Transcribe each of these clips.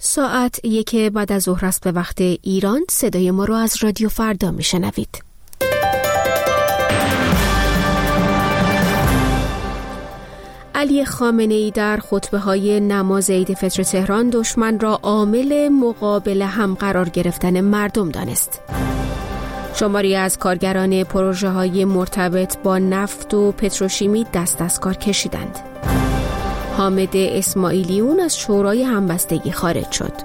ساعت 1 بعد از ظهر است به وقت ایران. صدای ما رو از رادیو فردا میشنوید. علی خامنه‌ای در خطبه‌های نماز عید فطر تهران دشمن را عامل مقابل هم قرار گرفتن مردم دانست. شماری از کارگران پروژه‌های مرتبط با نفت و پتروشیمی دست از کار کشیدند. حامد اسماعیلیون از شورای همبستگی خارج شد.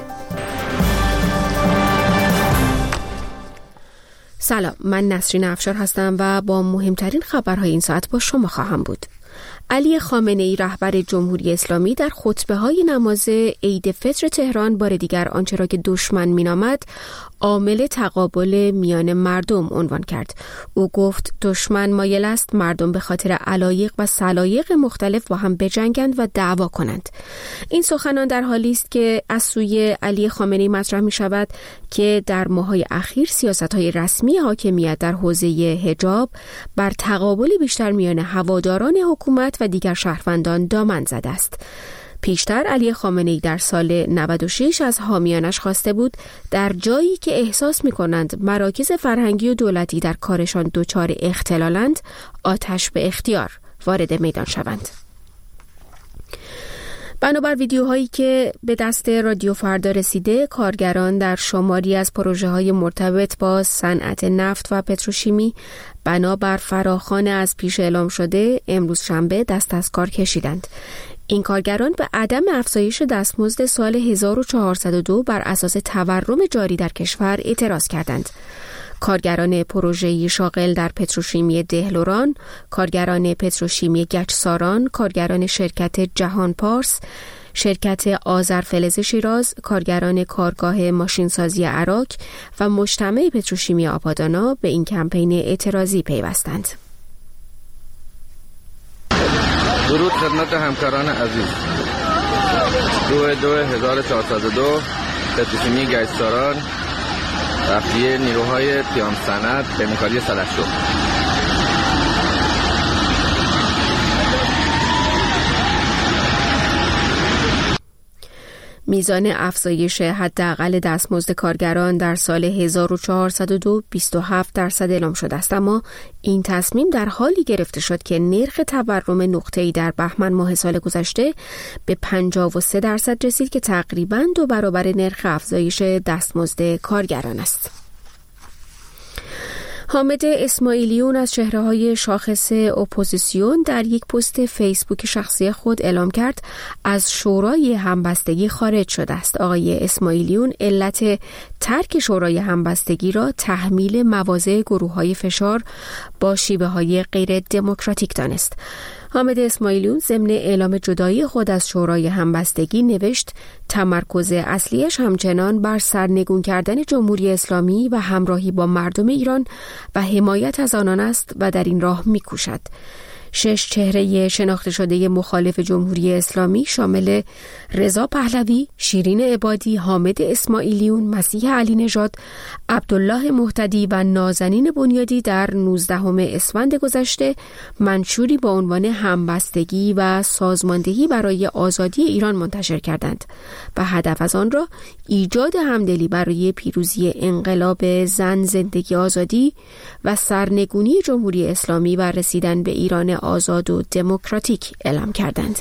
سلام، من نسرین افشار هستم و با مهمترین خبرهای این ساعت با شما خواهم بود. علی خامنه‌ای رهبر جمهوری اسلامی در خطبه‌های نماز عید فطر تهران بار دیگر آنچه را که دشمن می‌نامد عامل تقابل میان مردم عنوان کرد. او گفت دشمن مایل است مردم به خاطر علایق و سلایق مختلف با هم بجنگند و دعوا کنند. این سخنان در حالی است که از سوی علی خامنه‌ای مطرح می‌شود که در ماه‌های اخیر سیاست‌های رسمی حاکمیت در حوزه حجاب بر تقابل بیشتر میان هواداران حکومت و دیگر شهروندان دامن زده است. پیشتر علی خامنه‌ای در سال 96 از حامیانش خواسته بود در جایی که احساس می‌کنند مراکز فرهنگی و دولتی در کارشان دچار اختلالند، آتش به اختیار وارد میدان شوند. بنابر ویدیوهایی که به دست رادیو فردا رسیده، کارگران در شماری از پروژه‌های مرتبط با صنعت نفت و پتروشیمی بنابر فراخوان از پیش اعلام شده امروز شنبه دست از کار کشیدند. این کارگران به عدم افزایش دستمزد سال 1402 بر اساس تورم جاری در کشور اعتراض کردند. کارگران پروژه‌ای شاغل در پتروشیمی دهلوران، کارگران پتروشیمی گچساران، کارگران شرکت جهان پارس، شرکت آذرفلز شیراز، کارگران کارگاه ماشینسازی عراق و مجتمع پتروشیمی آبادانا به این کمپین اعتراضی پیوستند. درود خدمت همکاران عزیز. 2/2/1402 پتروشیمی گچساران تخلیه نیروهای پیام صنعت به مکالی سلحشو. میزان افزایش حداقل دستمزد کارگران در سال 1402 27% اعلام شده است، اما این تصمیم در حالی گرفته شد که نرخ تورم نقطه‌ای در بهمن ماه سال گذشته به 53% رسید که تقریباً 2 برابر نرخ افزایش دستمزد کارگران است. حامد اسماعیلیون از چهره‌های شاخص اپوزیسیون در یک پست فیسبوک شخصی خود اعلام کرد از شورای همبستگی خارج شده است. آقای اسماعیلیون علت ترک شورای همبستگی را تحمیل مواضع گروه‌های فشار با شیوه‌های غیر دموکراتیک دانست. حامد اسماعیلیون ضمن اعلام جدایی خود از شورای همبستگی نوشت تمرکز اصلیش همچنان بر سرنگون کردن جمهوری اسلامی و همراهی با مردم ایران و حمایت از آنان است و در این راه می‌کوشد. 6 چهره شناخته شده مخالف جمهوری اسلامی شامل رضا پهلوی، شیرین عبادی، حامد اسماعیلیون، مسیح علی نژاد، عبدالله مهتدی و نازنین بنیادی در 19 اسفند گذشته منشوری با عنوان همبستگی و سازماندهی برای آزادی ایران منتشر کردند و هدف از آن را ایجاد همدلی برای پیروزی انقلاب زن، زندگی، آزادی و سرنگونی جمهوری اسلامی و رسیدن به ایران آزاد و دموکراتیک اعلام کردند.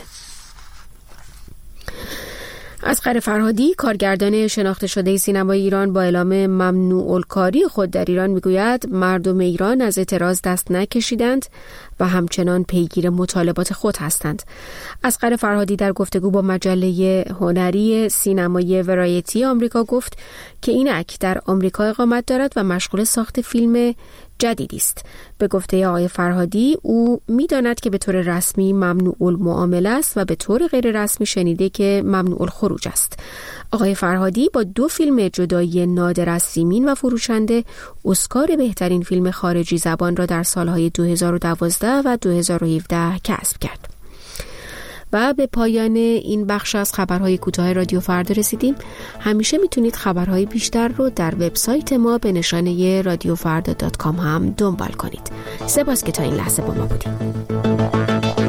اصغر فرهادی، کارگردان شناخته شده سینمای ایران، با اعلام ممنوع الکاری خود در ایران میگوید مردم ایران از اعتراض دست نکشیدند و همچنان پیگیر مطالبات خود هستند. اصغر فرهادی در گفتگو با مجله هنری سینمای ورایتی آمریکا گفت که اینک در آمریکا اقامت دارد و مشغول ساخت فیلم جدیدی است. به گفته آقای فرهادی او می‌داند که به طور رسمی ممنوع المعامله است و به طور غیر رسمی شنیده که ممنوع الخروج است. آقای فرهادی با 2 فیلم جدایی نادر از سیمین و فروشنده اسکار بهترین فیلم خارجی زبان را در سالهای 2012 و 2017 کسب کرد. و به پایان این بخش از خبرهای کوتاه رادیو فردا رسیدیم. همیشه میتونید خبرهای بیشتر رو در وبسایت ما به نشانه radiofarda.com هم دنبال کنید. سپاس که تا این لحظه با ما بودید.